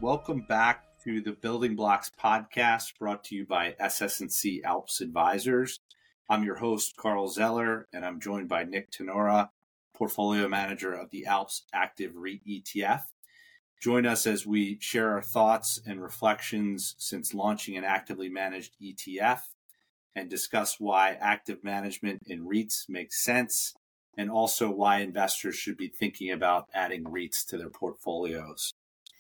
Welcome back to the Building Blocks podcast brought to you by SS&C Alps Advisors. I'm your host, Carl Zeller, and I'm joined by Nick Tenora, portfolio manager of the Alps Active REIT ETF. Join us as we share our thoughts and reflections since launching an actively managed ETF and discuss why active management in REITs makes sense and also why investors should be thinking about adding REITs to their portfolios.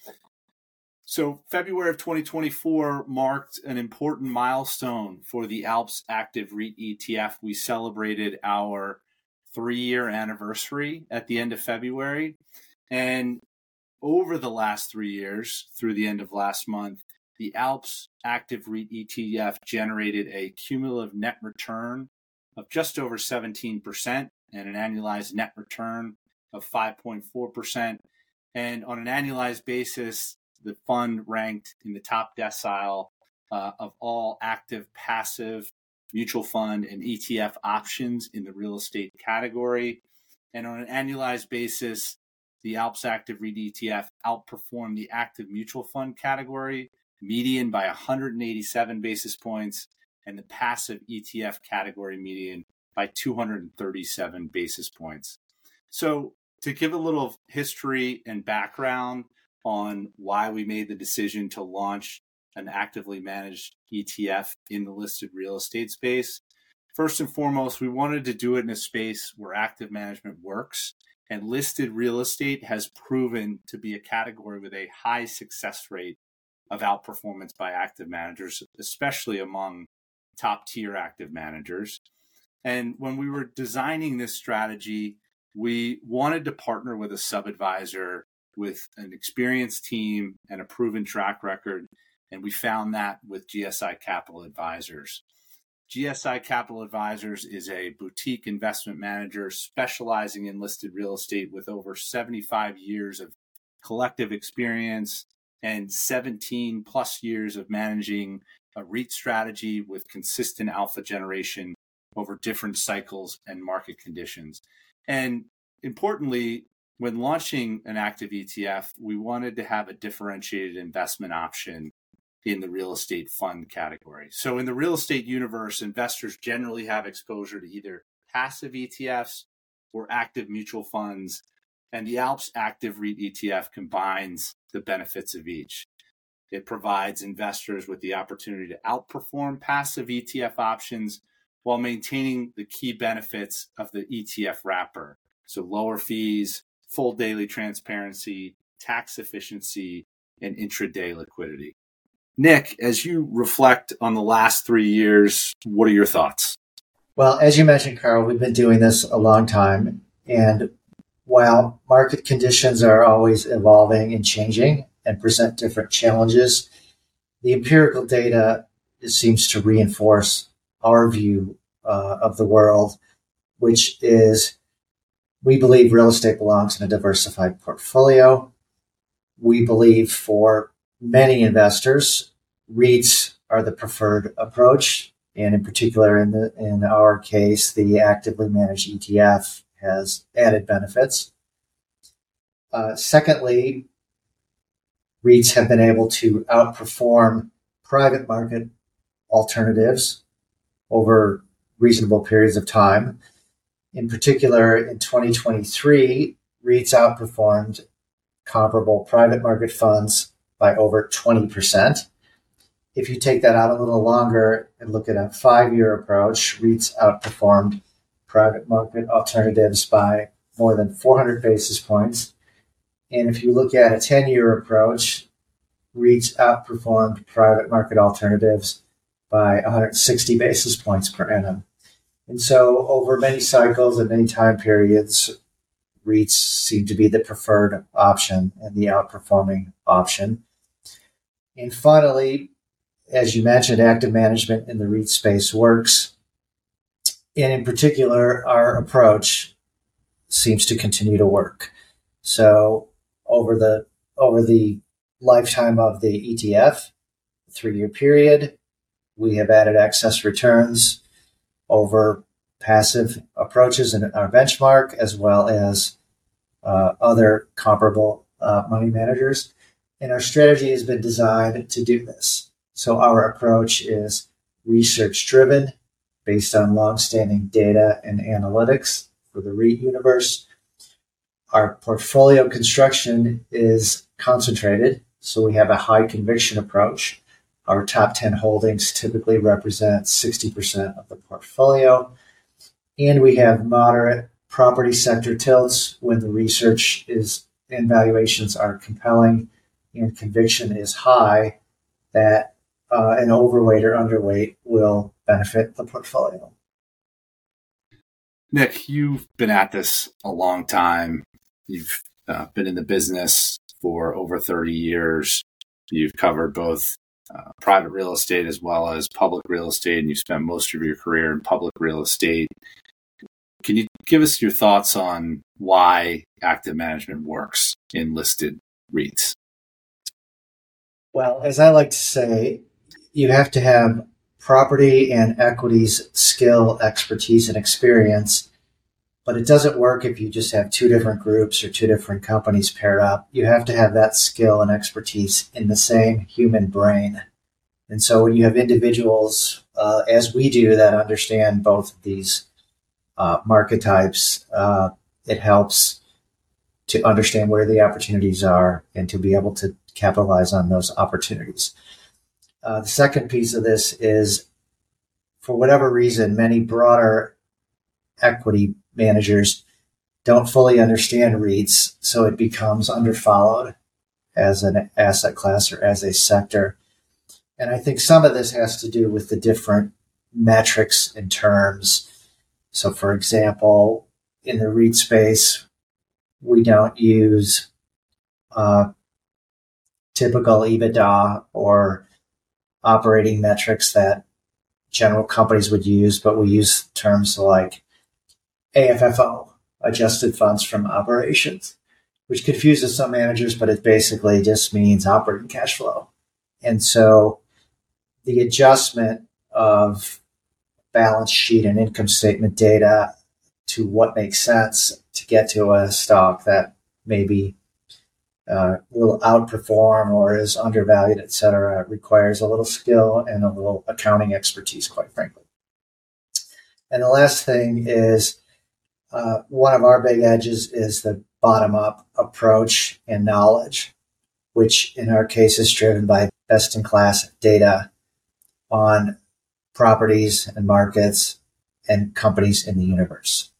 So February of 2024 marked an important milestone for the Alps Active REIT ETF. We celebrated our 3-year anniversary at the end of February. And over the last 3 years, through the end of last month, the Alps Active REIT ETF generated a cumulative net return of just over 17% and an annualized net return of 5.4%. And on an annualized basis, the fund ranked in the top decile of all active, passive, mutual fund, and ETF options in the real estate category. And on an annualized basis, the Alps Active REIT ETF outperformed the active mutual fund category median by 187 basis points and the passive ETF category median by 237 basis points. So to give a little history and background on why we made the decision to launch an actively managed ETF in the listed real estate space. First and foremost, we wanted to do it in a space where active management works, and listed real estate has proven to be a category with a high success rate of outperformance by active managers, especially among top-tier active managers. And when we were designing this strategy, we wanted to partner with a sub-advisor with an experienced team and a proven track record, and we found that with GSI Capital Advisors. GSI Capital Advisors is a boutique investment manager specializing in listed real estate with over 75 years of collective experience and 17 plus years of managing a REIT strategy with consistent alpha generation over different cycles and market conditions. And importantly, when launching an active ETF, we wanted to have a differentiated investment option in the real estate fund category. So in the real estate universe, investors generally have exposure to either passive ETFs or active mutual funds, and the Alps Active REIT ETF combines the benefits of each. It provides investors with the opportunity to outperform passive ETF options while maintaining the key benefits of the ETF wrapper. So lower fees, full daily transparency, tax efficiency, and intraday liquidity. Nick, as you reflect on the last 3 years, what are your thoughts? Well, as you mentioned, Carl, we've been doing this a long time. And while market conditions are always evolving and changing and present different challenges, the empirical data seems to reinforce our view of the world, which is we believe real estate belongs in a diversified portfolio. We believe for many investors, REITs are the preferred approach. And in particular, in our case, the actively managed ETF has added benefits. Secondly, REITs have been able to outperform private market alternatives over reasonable periods of time. In particular, in 2023, REITs outperformed comparable private market funds by over 20%. If you take that out a little longer and look at a 5-year approach, REITs outperformed private market alternatives by more than 400 basis points. And if you look at a 10-year approach, REITs outperformed private market alternatives by 160 basis points per annum. And so over many cycles and many time periods, REITs seem to be the preferred option and the outperforming option. And finally, as you mentioned, active management in the REIT space works. And in particular, our approach seems to continue to work. So over the lifetime of the ETF, 3-year period, we have added excess returns over passive approaches in our benchmark, as well as other comparable money managers. And our strategy has been designed to do this. So our approach is research driven, based on longstanding data and analytics for the REIT universe. Our portfolio construction is concentrated, so we have a high conviction approach. Our top 10 holdings typically represent 60% of the portfolio. And we have moderate property sector tilts when the research is and valuations are compelling and conviction is high that an overweight or underweight will benefit the portfolio. Nick, you've been at this a long time. You've been in the business for over 30 years. You've covered both private real estate as well as public real estate, and you spent most of your career in public real estate. Can you give us your thoughts on why active management works in listed REITs? Well, as I like to say, you have to have property and equities skill, expertise, and experience, but it doesn't work if you just have two different groups or two different companies paired up. You have to have that skill and expertise in the same human brain. And so when you have individuals, as we do, that understand both of these market types, it helps to understand where the opportunities are and to be able to capitalize on those opportunities. The second piece of this is, for whatever reason, many broader equity managers don't fully understand REITs, so it becomes underfollowed as an asset class or as a sector. And I think some of this has to do with the different metrics and terms. So, for example, in the REIT space, we don't use typical EBITDA or operating metrics that general companies would use, but we use terms like AFFO, adjusted funds from operations, which confuses some managers, but it basically just means operating cash flow. And so the adjustment of balance sheet and income statement data to what makes sense to get to a stock that maybe will outperform or is undervalued, et cetera, requires a little skill and a little accounting expertise, quite frankly. And the last thing is, one of our big edges is the bottom-up approach and knowledge, which in our case is driven by best-in-class data on properties and markets and companies in the universe.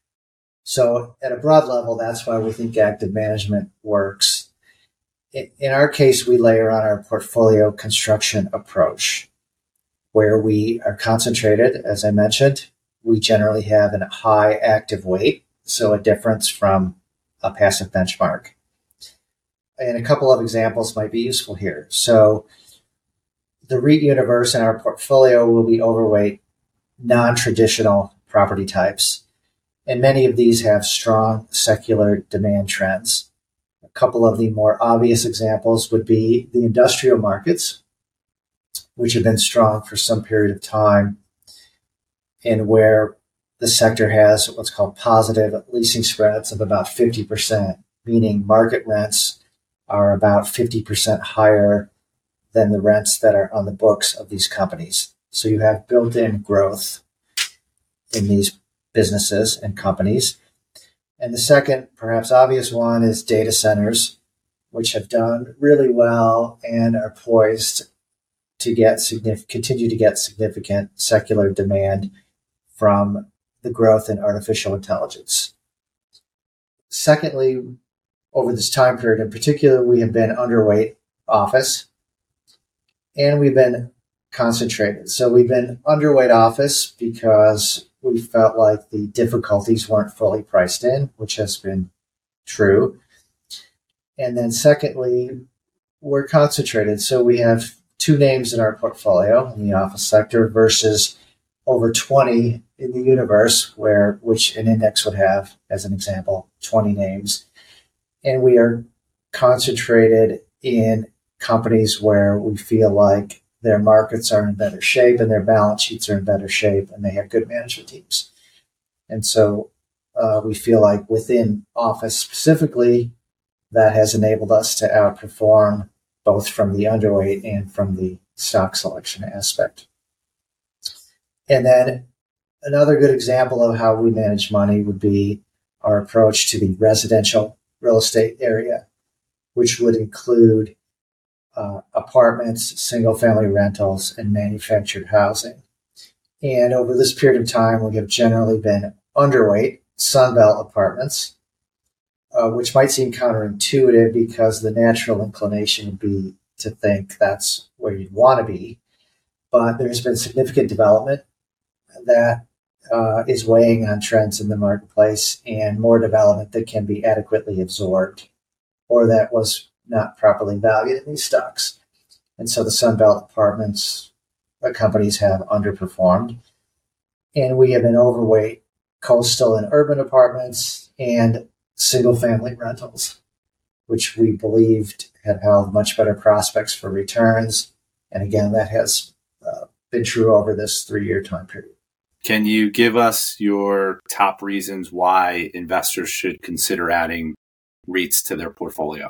So at a broad level, that's why we think active management works. In our case, we layer on our portfolio construction approach, where we are concentrated, as I mentioned. We generally have a high active weight, so a difference from a passive benchmark. And a couple of examples might be useful here. So the REIT universe in our portfolio will be overweight non-traditional property types. And many of these have strong secular demand trends. A couple of the more obvious examples would be the industrial markets, which have been strong for some period of time, and where the sector has what's called positive leasing spreads of about 50%, meaning market rents are about 50% higher than the rents that are on the books of these companies. So you have built-in growth in these businesses and companies. And the second, perhaps obvious one, is data centers, which have done really well and are poised to continue to get significant secular demand from the growth in artificial intelligence. Secondly, over this time period in particular, we have been underweight office, and we've been concentrated. So we've been underweight office because we felt like the difficulties weren't fully priced in, which has been true. And then secondly, we're concentrated. So we have two names in our portfolio in the office sector versus over 20 in the universe, which an index would have, as an example, 20 names. And we are concentrated in companies where we feel like their markets are in better shape and their balance sheets are in better shape and they have good management teams. And so we feel like within office specifically, that has enabled us to outperform both from the underweight and from the stock selection aspect. And then another good example of how we manage money would be our approach to the residential real estate area, which would include apartments, single-family rentals, and manufactured housing. And over this period of time, we have generally been underweight Sunbelt apartments, which might seem counterintuitive because the natural inclination would be to think that's where you'd want to be. But there's been significant development that is weighing on trends in the marketplace, and more development that can be adequately absorbed or that was not properly valued in these stocks. And so the Sunbelt apartments companies have underperformed. And we have been overweight coastal and urban apartments and single-family rentals, which we believed had held much better prospects for returns. And again, that has been true over this 3-year time period. Can you give us your top reasons why investors should consider adding REITs to their portfolio?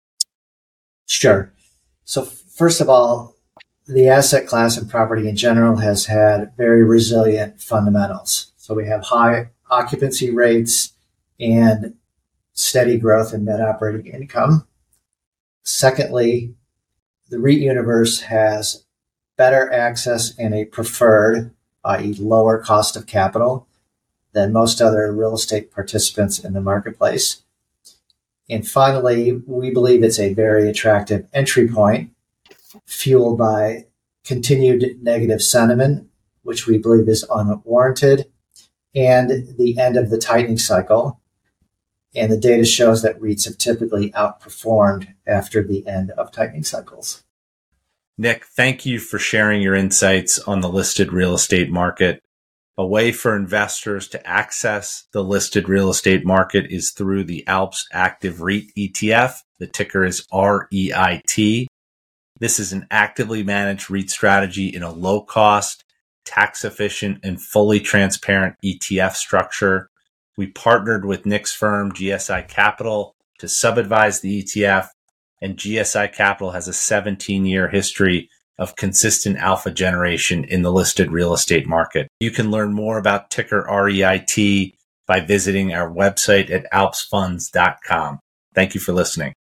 Sure. So first of all, the asset class and property in general has had very resilient fundamentals. So we have high occupancy rates and steady growth in net operating income. Secondly, the REIT universe has better access and a preferred, i.e. lower cost of capital than most other real estate participants in the marketplace. And finally, we believe it's a very attractive entry point, fueled by continued negative sentiment, which we believe is unwarranted, and the end of the tightening cycle. And the data shows that REITs have typically outperformed after the end of tightening cycles. Nick, thank you for sharing your insights on the listed real estate market. A way for investors to access the listed real estate market is through the ALPS Active REIT ETF. The ticker is REIT. This is an actively managed REIT strategy in a low-cost, tax-efficient, and fully transparent ETF structure. We partnered with Nick's firm, GSI Capital, to sub-advise the ETF, and GSI Capital has a 17-year history of consistent alpha generation in the listed real estate market. You can learn more about ticker REIT by visiting our website at alpsfunds.com. Thank you for listening.